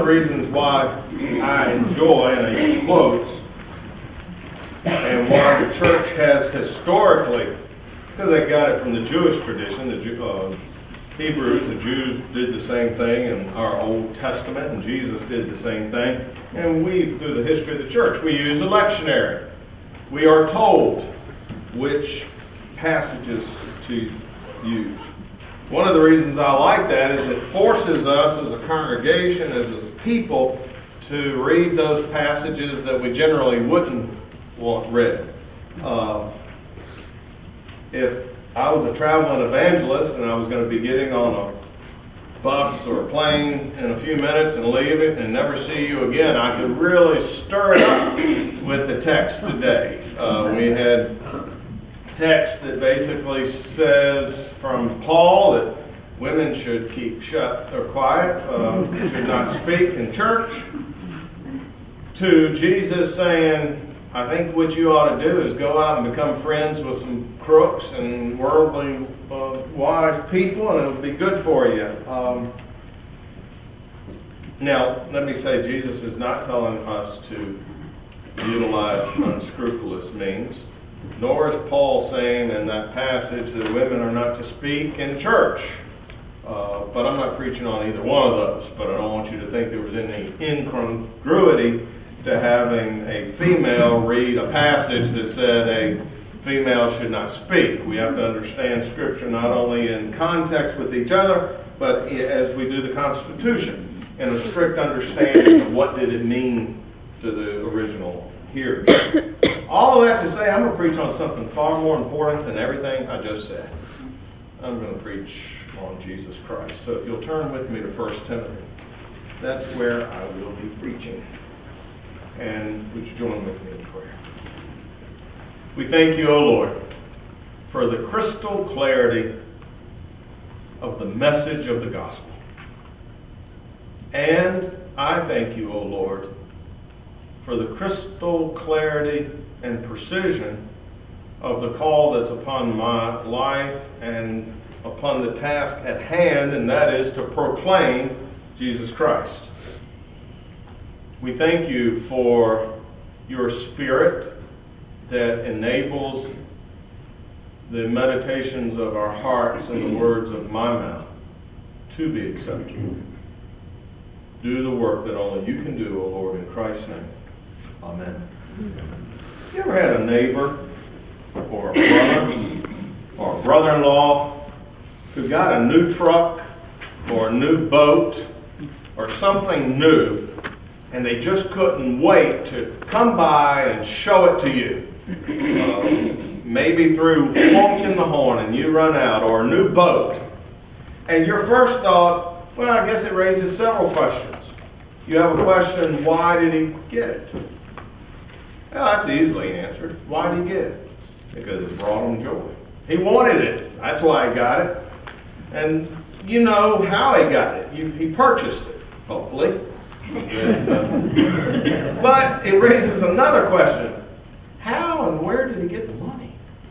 reasons why I enjoy, and I use quotes, and why the church has historically, because they got it from the Jewish tradition, the Hebrews, the Jews did the same thing in our Old Testament, and Jesus did the same thing. And we, through the history of the church, we use a lectionary. We are told which passages to use. One of the reasons I like that is it forces us as a congregation, as a people, to read those passages that we generally wouldn't want read. If I was a traveling evangelist and I was going to be getting on a bus or a plane in a few minutes and leave it and never see you again, I could really stir it up with the text today. We had text that basically says from Paul that women should keep shut or quiet, should not speak in church, to Jesus saying, I think what you ought to do is go out and become friends with some crooks and worldly wise people, and it'll be good for you. Now, let me say, Jesus is not telling us to utilize unscrupulous means, nor is Paul saying in that passage that women are not to speak in church. But I'm not preaching on either one of those, but I don't want you to think there was any incongruity to having a female read a passage that said a female should not speak. We have to understand Scripture not only in context with each other, but as we do the Constitution, in a strict understanding of what did it mean to the original hearers. All of that to say, I'm going to preach on something far more important than everything I just said. I'm going to preach on Jesus Christ. So if you'll turn with me to 1 Timothy, that's where I will be preaching. And would you join with me in prayer? We thank you, O Lord, for the crystal clarity of the message of the gospel. And I thank you, O Lord, for the crystal clarity and precision of the call that's upon my life and upon the task at hand, and that is to proclaim Jesus Christ. We thank you for your Spirit that enables the meditations of our hearts and the words of my mouth to be acceptable. Do the work that only you can do, O Lord, in Christ's name. Amen. You ever had a neighbor or a brother or a brother-in-law who got a new truck or a new boat or something new, and they just couldn't wait to come by and show it to you? Maybe through honking the horn and you run out, or a new boat. And your first thought, well, I guess it raises several questions. You have a question, why did he get it? Well, that's easily answered. Why did he get it? Because it brought him joy. He wanted it. That's why he got it. And you know how he got it. He purchased it, hopefully. But it raises another question. How and where did he get the money?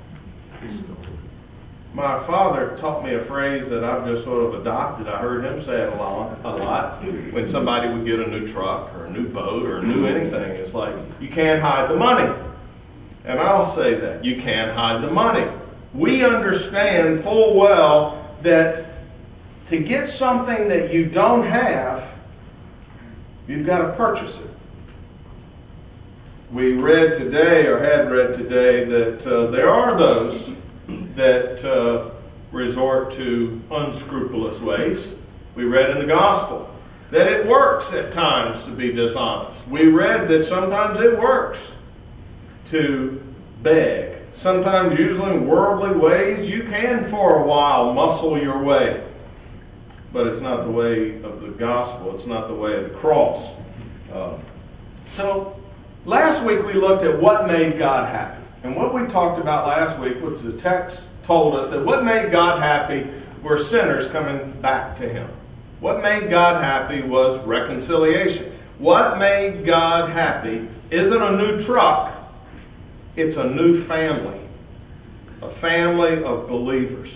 My father taught me a phrase that I've just sort of adopted. I heard him say it a lot. When somebody would get a new truck or a new boat or a new anything, it's like, you can't hide the money. And I'll say that. You can't hide the money. We understand full well that to get something that you don't have, you've got to purchase it. We read today, or had read today, that there are those that resort to unscrupulous ways. We read in the gospel that it works at times to be dishonest. We read that sometimes it works to beg. Sometimes, usually in worldly ways, you can for a while muscle your way. But it's not the way of the gospel. It's not the way of the cross. So, last week we looked at what made God happy. And what we talked about last week was the text told us that what made God happy were sinners coming back to Him. What made God happy was reconciliation. What made God happy isn't a new truck. It's a new family. A family of believers.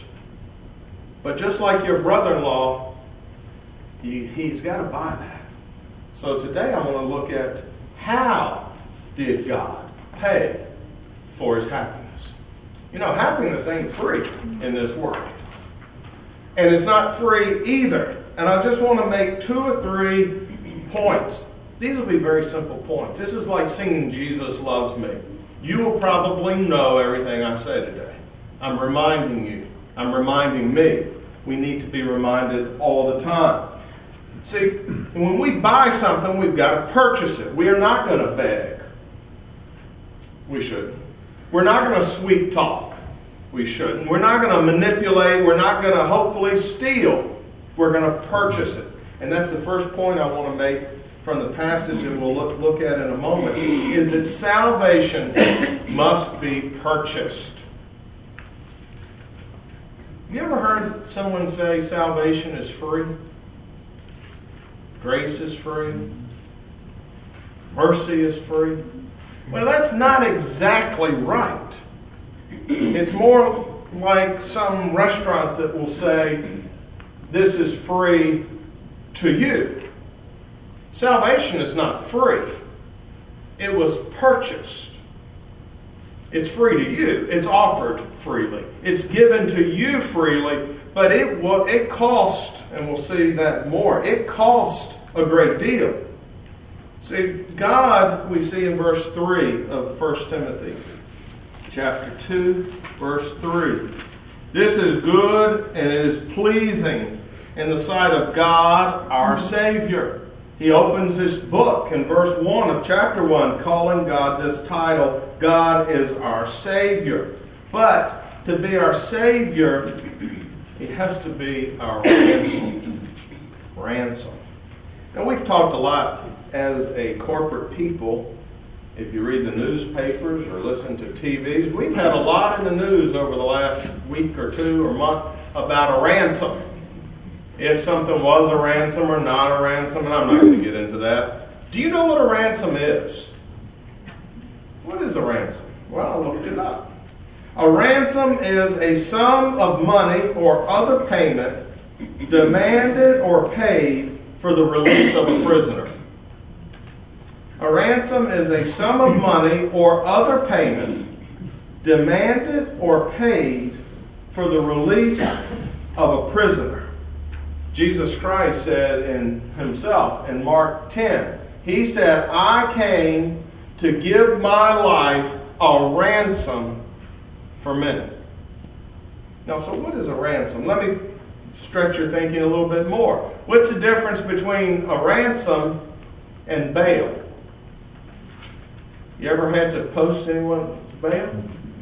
But just like your brother-in-law, he's got to buy that. So today I want to look at how did God pay for his happiness. You know, happiness ain't free in this world. And it's not free either. And I just want to make 2 or 3 points. These will be very simple points. This is like singing Jesus Loves Me. You will probably know everything I say today. I'm reminding you. I'm reminding me. We need to be reminded all the time. See, when we buy something, we've got to purchase it. We are not going to beg. We shouldn't. We're not going to sweet talk. We shouldn't. We're not going to manipulate. We're not going to hopefully steal. We're going to purchase it. And that's the first point I want to make from the passage that we'll look at in a moment, is that salvation must be purchased. You ever heard someone say salvation is free? Grace is free. Mercy is free. Well, that's not exactly right. It's more like some restaurant that will say, this is free to you. Salvation is not free. It was purchased. It's free to you. It's offered freely. It's given to you freely, but it cost, and we'll see that more, it cost a great deal. See, God, we see in verse 3 of 1 Timothy, chapter 2, verse 3. This is good and it is pleasing in the sight of God, our Savior. He opens this book in verse 1 of chapter 1, calling God this title, God is our Savior. But to be our Savior, He has to be our ransom. Now, we've talked a lot as a corporate people. If you read the newspapers or listen to TVs, we've had a lot in the news over the last week or 2 or month about a ransom. If something was a ransom or not a ransom, and I'm not going to get into that. Do you know what a ransom is? What is a ransom? Well, I looked it up. A ransom is a sum of money or other payment demanded or paid for the release of a prisoner. A ransom is a sum of money or other payment demanded or paid for the release of a prisoner. Jesus Christ said himself in Mark 10, He said, I came to give my life a ransom for many. Now, so what is a ransom? Let me stretch your thinking a little bit more. What's the difference between a ransom and bail? You ever had to post anyone's bail?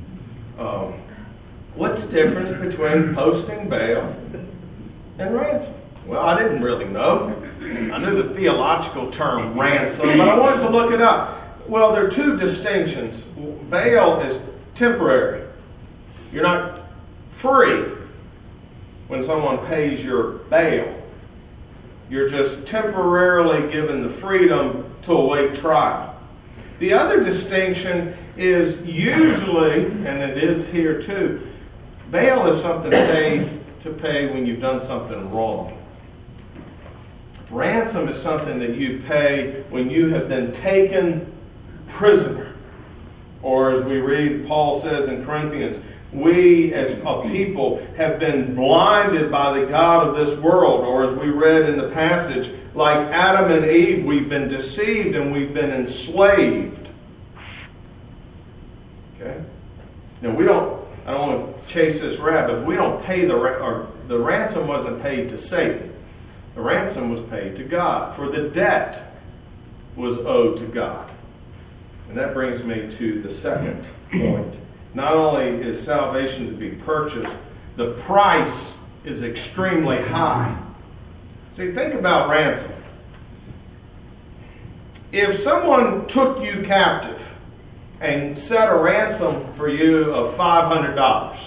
What's the difference between posting bail and ransom? Well, I didn't really know. I knew the theological term ransom, but I wanted to look it up. Well, there are 2 distinctions. Bail is temporary. You're not free when someone pays your bail. You're just temporarily given the freedom to await trial. The other distinction is usually, and it is here too, bail is something to pay when you've done something wrong. Ransom is something that you pay when you have been taken prisoner. Or as we read, Paul says in Corinthians, we as a people have been blinded by the god of this world. Or as we read in the passage, like Adam and Eve, we've been deceived and we've been enslaved. Okay? Now I don't want to chase this rabbit. We don't pay the ransom wasn't paid to Satan. The ransom was paid to God, for the debt was owed to God. And that brings me to the second point. Not only is salvation to be purchased, the price is extremely high. See, think about ransom. If someone took you captive and set a ransom for you of $500,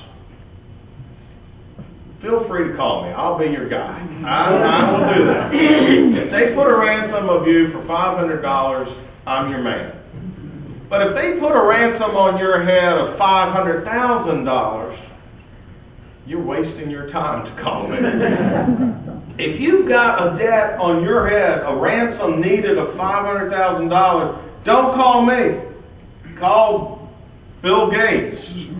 feel free to call me. I'll be your guy. I will do that. If they put a ransom of you for $500, I'm your man. But if they put a ransom on your head of $500,000, you're wasting your time to call me. If you've got a debt on your head, a ransom needed of $500,000, don't call me. Call Bill Gates.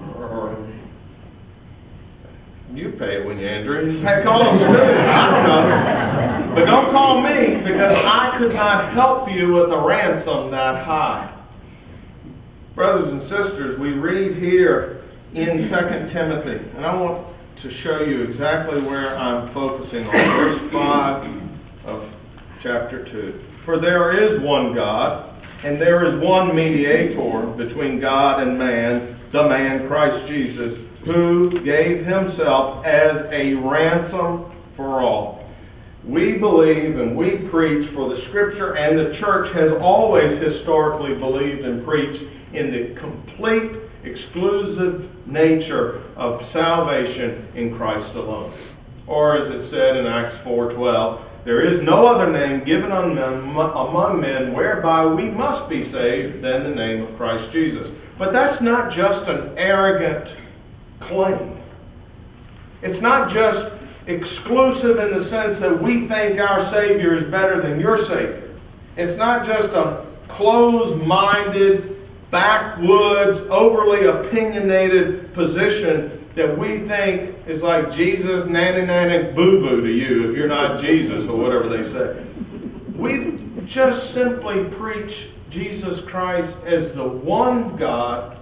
You pay it when you enter it. Heck, call him too. I don't know. But don't call me, because I could not help you with a ransom that high. Brothers and sisters, we read here in 2 Timothy, and I want to show you exactly where I'm focusing on. Verse 5 of chapter 2. For there is one God, and there is one mediator between God and man, the man Christ Jesus, who gave himself as a ransom for all. We believe and we preach, for the Scripture and the church has always historically believed and preached in the complete, exclusive nature of salvation in Christ alone. Or as it said in Acts 4:12, there is no other name given among men whereby we must be saved than the name of Christ Jesus. But that's not just an arrogant claim. It's not just exclusive in the sense that we think our Savior is better than your Savior. It's not just a closed-minded, backwoods, overly opinionated position that we think is like Jesus nanny boo-boo to you if you're not Jesus or whatever they say. We just simply preach Jesus Christ as the one God,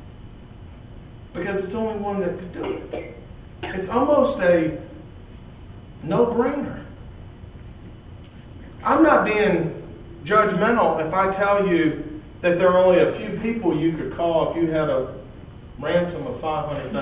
because it's the only one that could do it. It's almost a no-brainer. I'm not being judgmental if I tell you that there are only a few people you could call if you had a ransom of $500,000.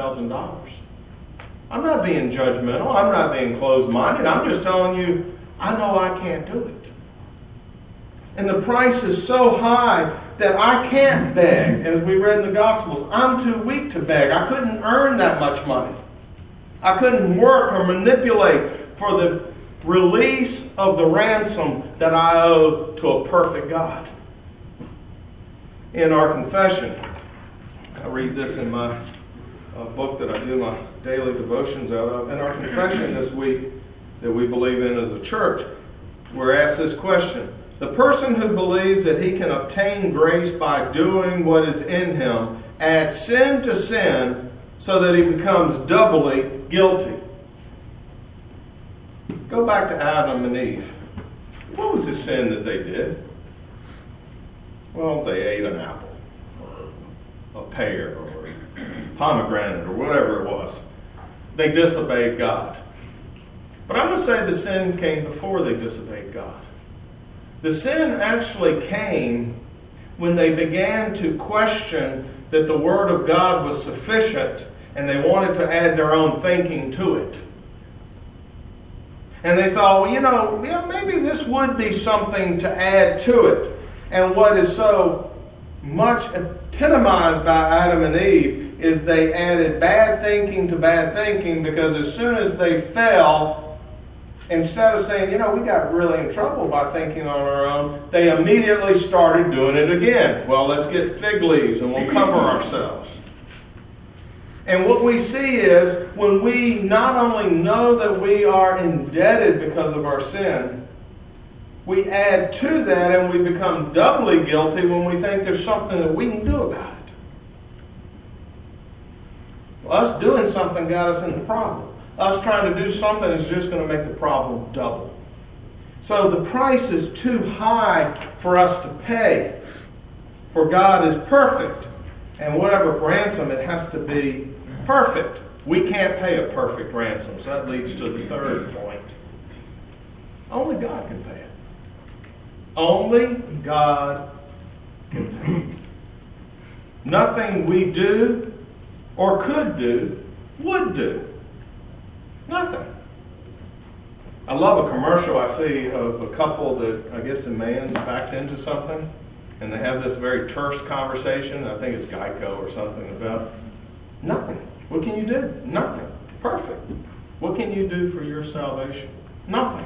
I'm not being judgmental. I'm not being closed-minded. I'm just telling you, I know I can't do it. And the price is so high that I can't beg. As we read in the Gospels, I'm too weak to beg. I couldn't earn that much money. I couldn't work or manipulate for the release of the ransom that I owe to a perfect God. In our confession, I read this in my book that I do my daily devotions out of. In our confession this week that we believe in as a church, we're asked this question. The person who believes that he can obtain grace by doing what is in him adds sin to sin so that he becomes doubly guilty. Go back to Adam and Eve. What was the sin that they did? Well, they ate an apple, or a pear, or a pomegranate, or whatever it was. They disobeyed God. But I'm going to say the sin came before they disobeyed God. The sin actually came when they began to question that the Word of God was sufficient and they wanted to add their own thinking to it. And they thought, well, maybe this would be something to add to it. And what is so much epitomized by Adam and Eve is they added bad thinking to bad thinking, because as soon as they fell, instead of saying, we got really in trouble by thinking on our own, they immediately started doing it again. Well, let's get fig leaves and we'll cover ourselves. And what we see is, when we not only know that we are indebted because of our sin, we add to that and we become doubly guilty when we think there's something that we can do about it. Well, us doing something got us in the problem. Us trying to do something is just going to make the problem double. So the price is too high for us to pay. For God is perfect, and whatever ransom, it has to be perfect. We can't pay a perfect ransom, so that leads to the third point. Only God can pay it. Only God can pay it. Nothing we do or could do would do. Nothing. I love a commercial I see of a couple that, I guess the man's backed into something, and they have this very terse conversation. I think it's Geico or something about nothing. What can you do? Nothing. Perfect. What can you do for your salvation? Nothing.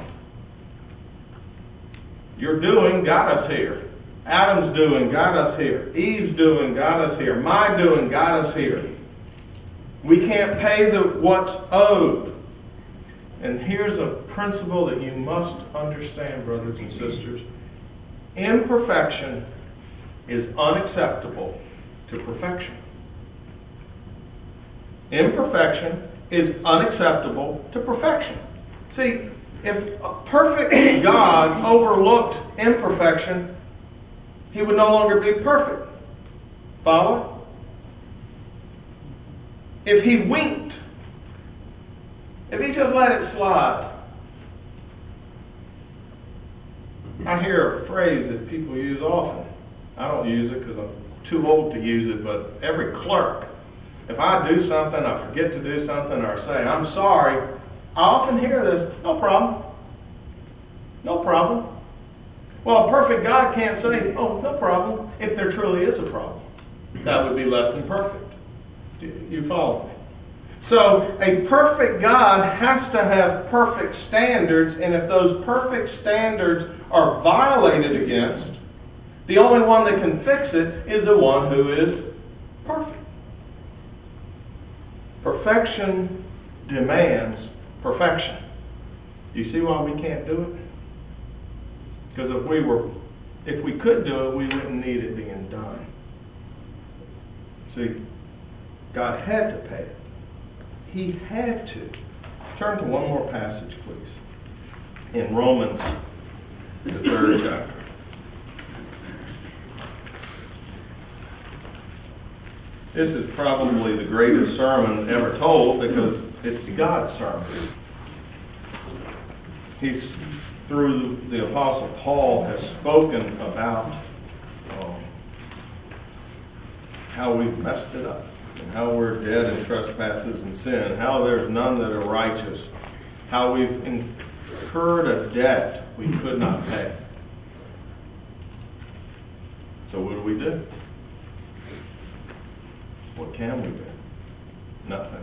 Your doing got us here. Adam's doing got us here. Eve's doing got us here. My doing got us here. We can't pay what's owed. And here's a principle that you must understand, brothers and sisters. Imperfection is unacceptable to perfection. Imperfection is unacceptable to perfection. See, if a perfect God overlooked imperfection, He would no longer be perfect. Follow? If He winked, if He just let it slide. I hear a phrase that people use often. I don't use it because I'm too old to use it, but every clerk, if I do something, I forget to do something, or say, I'm sorry, I often hear this, no problem. No problem. Well, a perfect God can't say, oh, no problem, if there truly is a problem. That would be less than perfect. You follow me? So, a perfect God has to have perfect standards, and if those perfect standards are violated against, the only one that can fix it is the one who is perfect. Perfection demands perfection. Do you see why we can't do it? Because if we could do it, we wouldn't need it being done. See, God had to pay it. He had to. Turn to one more passage, please. In Romans, the 3rd chapter. This is probably the greatest sermon ever told because it's God's sermon. He's, through the Apostle Paul, has spoken about how we've messed it up and how we're dead in trespasses and sin, how there's none that are righteous, how we've incurred a debt we could not pay. So what do? What can we do? Nothing.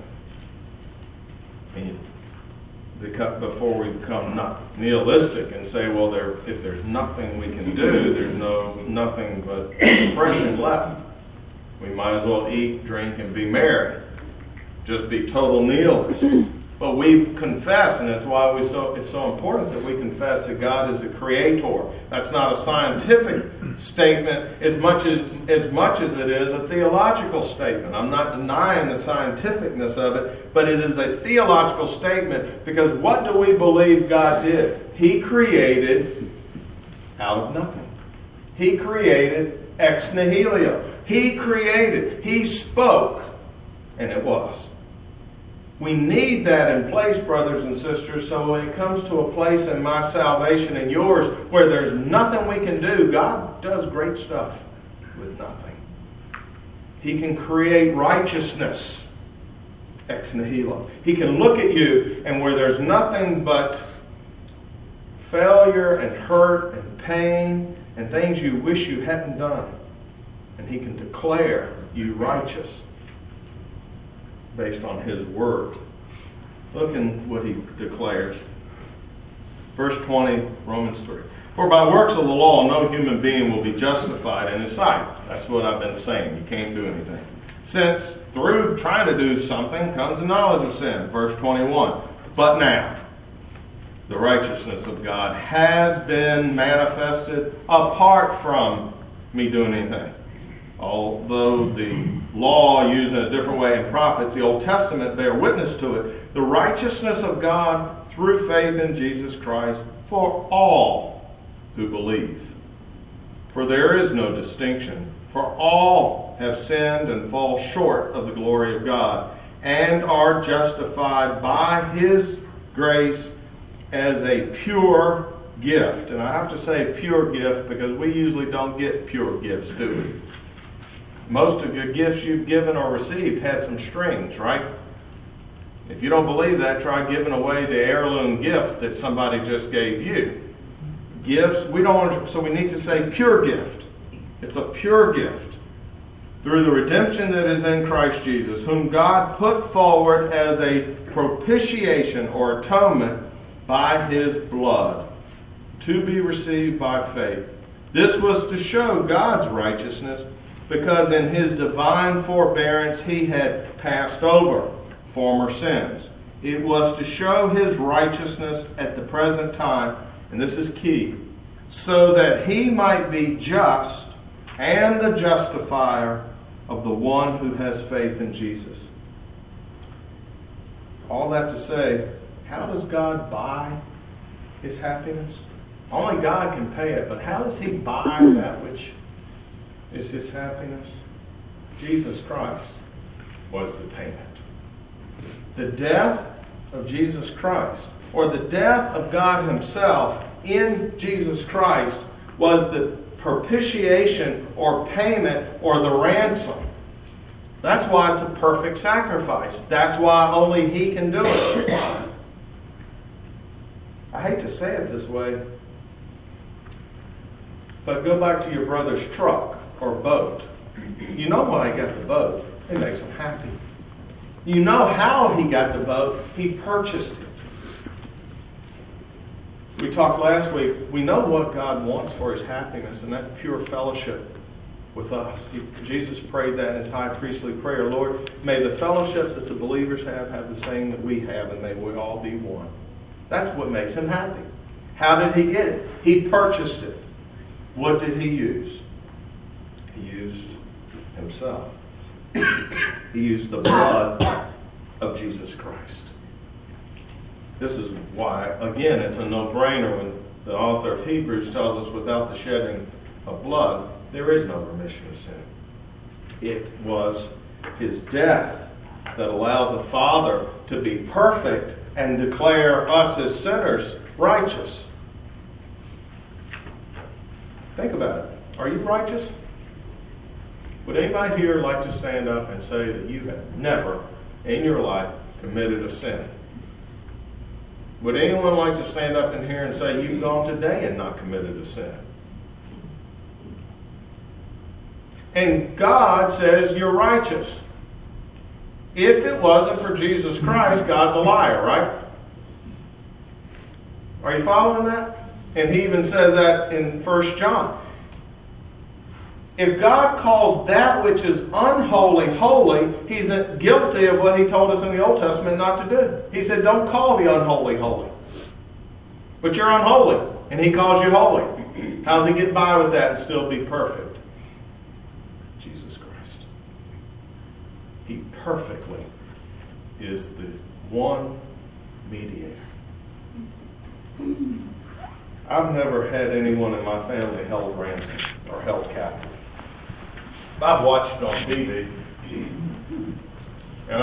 Before we become nihilistic and say, well, if there's nothing we can do, there's nothing but depression left. We might as well eat, drink, and be merry. Just be total nihilists. But we confess, and that's why it's so important that we confess that God is the creator. That's not a scientific statement as much as it is a theological statement. I'm not denying the scientificness of it, but it is a theological statement because what do we believe God did? He created out of nothing. He created ex nihilo. He created. He spoke, and it was. We need that in place, brothers and sisters, so when it comes to a place in my salvation and yours where there's nothing we can do, God does great stuff with nothing. He can create righteousness ex nihilo. He can look at you and where there's nothing but failure and hurt and pain and things you wish you hadn't done, and He can declare you righteous based on His word. Look in what He declares. Verse 20, Romans 3. For by works of the law, no human being will be justified in His sight. That's what I've been saying. You can't do anything. Since through trying to do something comes the knowledge of sin. Verse 21. But now, the righteousness of God has been manifested apart from me doing anything. Although the law used in a different way in prophets, the Old Testament bear witness to it. The righteousness of God through faith in Jesus Christ for all who believe. For there is no distinction. For all have sinned and fall short of the glory of God, and are justified by His grace as a pure gift. And I have to say pure gift because we usually don't get pure gifts, do we? Most of your gifts you've given or received had some strings, right? If you don't believe that, try giving away the heirloom gift that somebody just gave you. Gifts, so we need to say pure gift. It's a pure gift. Through the redemption that is in Christ Jesus, whom God put forward as a propitiation or atonement by His blood, to be received by faith. This was to show God's righteousness, because in His divine forbearance He had passed over former sins. It was to show His righteousness at the present time, and this is key, so that He might be just and the justifier of the one who has faith in Jesus. All that to say, how does God buy His happiness? Only God can pay it, but how does He buy that which is His happiness? Jesus Christ was the payment. The death of Jesus Christ, or the death of God Himself in Jesus Christ, was the propitiation or payment or the ransom. That's why it's a perfect sacrifice. That's why only He can do it. I hate to say it this way, but go back to your brother's truck or boat. You know why he got the boat. It makes him happy. You know how he got the boat. He purchased it. We talked last week. We know what God wants for His happiness, and that's pure fellowship with us. Jesus prayed that in His high priestly prayer. Lord, may the fellowship that the believers have the same that we have, and may we all be one. That's what makes Him happy. How did He get it? He purchased it. What did He use? He used Himself. He used the blood of Jesus Christ. This is why, again, it's a no-brainer when the author of Hebrews tells us without the shedding of blood, there is no remission of sin. It was His death that allowed the Father to be perfect and declare us as sinners righteous. Think about it. Are you righteous? Would anybody here like to stand up and say that you have never in your life committed a sin? Would anyone like to stand up in here and say you've gone today and not committed a sin? And God says you're righteous. If it wasn't for Jesus Christ, God's a liar, right? Are you following that? And He even says that in 1 John. If God calls that which is unholy holy, He's guilty of what He told us in the Old Testament not to do. He said, don't call the unholy holy. But you're unholy, and He calls you holy. How does He get by with that and still be perfect? Jesus Christ. He perfectly is the one mediator. I've never had anyone in my family held ransom or held captive. I've watched it on TV, and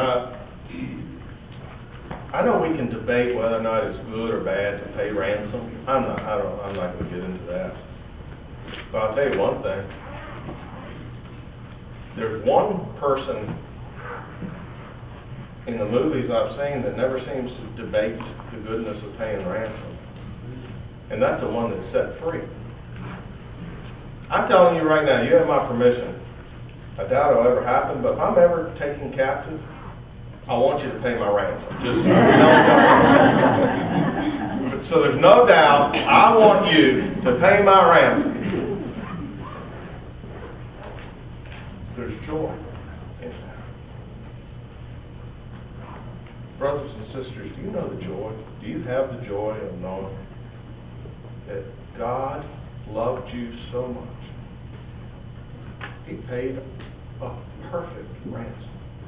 I know we can debate whether or not it's good or bad to pay ransom. I'm not going to get into that. But I'll tell you one thing. There's one person in the movies I've seen that never seems to debate the goodness of paying ransom, and that's the one that's set free. I'm telling you right now, you have my permission. I doubt it'll ever happen, but if I'm ever taken captive, I want you to pay my ransom. Just so there's no doubt, I want you to pay my ransom. There's joy in that. Brothers and sisters, do you know the joy? Do you have the joy of knowing that God loved you so much? He paid a perfect ransom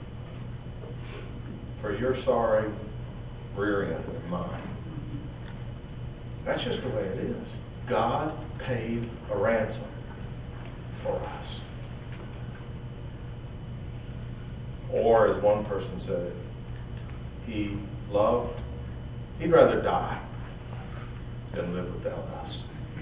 for your sorry rear end and mine. That's just the way it is. God paid a ransom for us. Or, as one person said it, he'd rather die than live without us.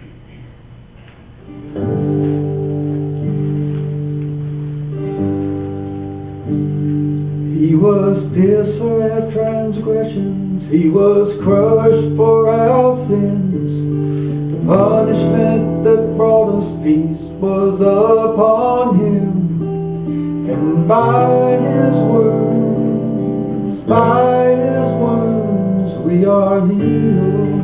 He was pierced for our transgressions, He was crushed for our sins. The punishment that brought us peace was upon Him, and by His wounds we are healed.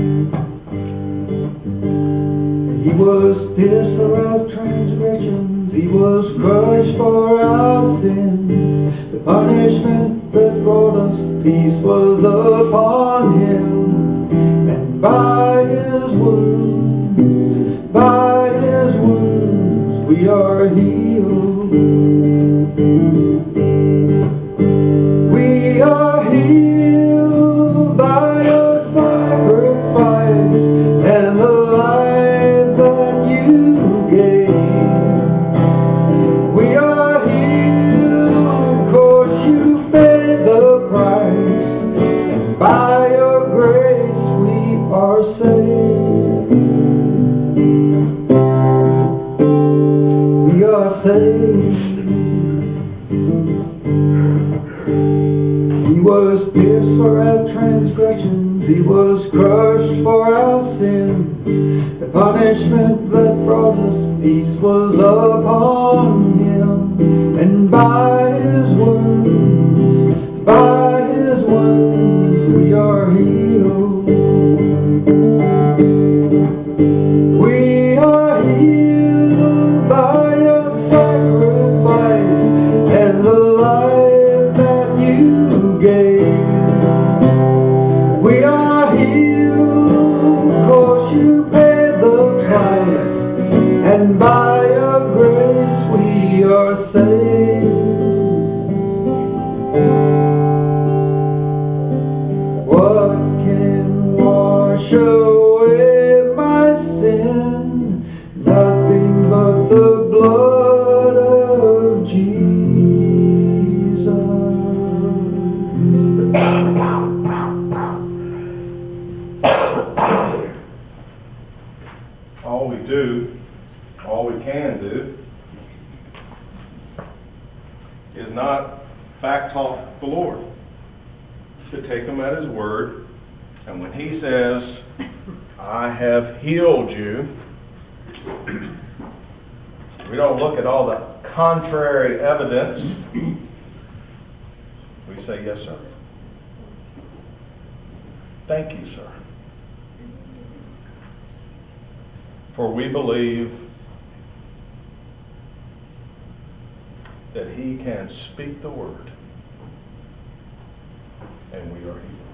He was pierced for our transgressions, He was crushed for our sins. The punishment that brought us peace was upon Him. And by His wounds, we are healed. We are healed by your sacrifice and the life that you gave. We are healed 'cause you paid the price, and by your grace we are saved. We are saved. He was pierced for our transgressions, He was crushed for our sins. The punishment that brought us peace was upon Him, and by His wounds, we are healed. We are healed by your sacrifice and the life that you gave. We are healed 'cause you paid the price, and by your grace we are saved. What can wash away my sin? Nothing but the blood of Jesus. All we can do, is not back talk the Lord. To take Him at His word, and when He says, I have healed you, we don't look at all the contrary evidence. We say, yes, sir. Thank you, sir. For we believe that He can speak the word, and we are healed.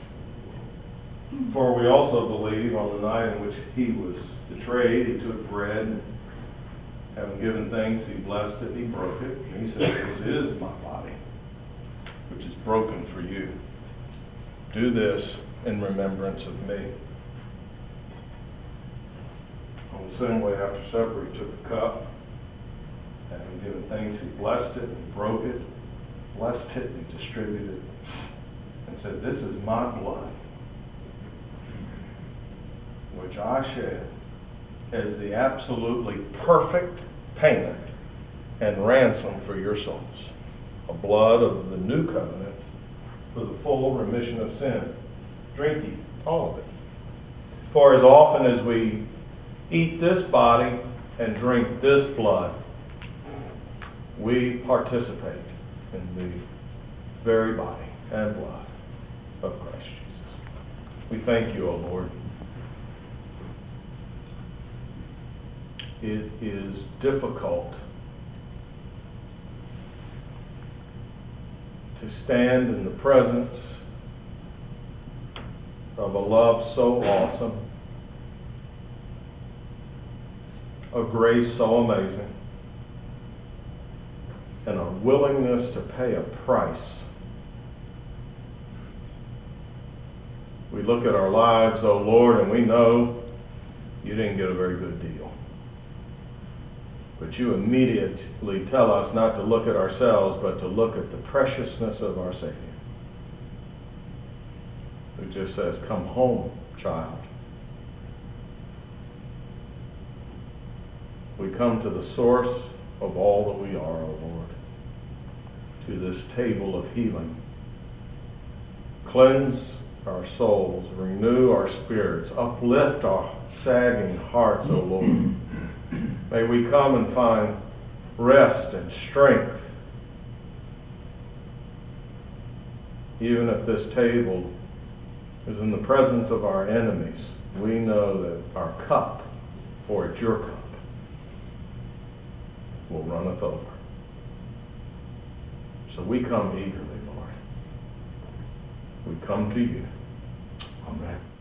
For we also believe on the night in which He was betrayed, He took bread, and having given thanks, He blessed it, He broke it, and He said, this is my body, which is broken for you. Do this in remembrance of me. On the same way, after supper, He took the cup, and having given thanks, He blessed it, and broke it, blessed it, and distributed it, and said, this is my blood, which I shed as the absolutely perfect payment and ransom for your souls. A blood of the new covenant for the full remission of sin. Drink ye all of it. For as often as we eat this body and drink this blood, we participate in the very body and blood of Christ Jesus. We thank you, O Lord. It is difficult to stand in the presence of a love so awesome, a grace so amazing, and a willingness to pay a price. We look at our lives, O Lord, and we know you didn't get a very good deal. But you immediately tell us not to look at ourselves, but to look at the preciousness of our Savior, who just says, come home, child. We come to the source of all that we are, O Lord, to this table of healing. Cleanse our souls, renew our spirits, uplift our sagging hearts, O Lord. May we come and find rest and strength. Even if this table is in the presence of our enemies, we know that our cup, for it's your cup, will runneth over. So we come eagerly, Lord. We come to you. Amen.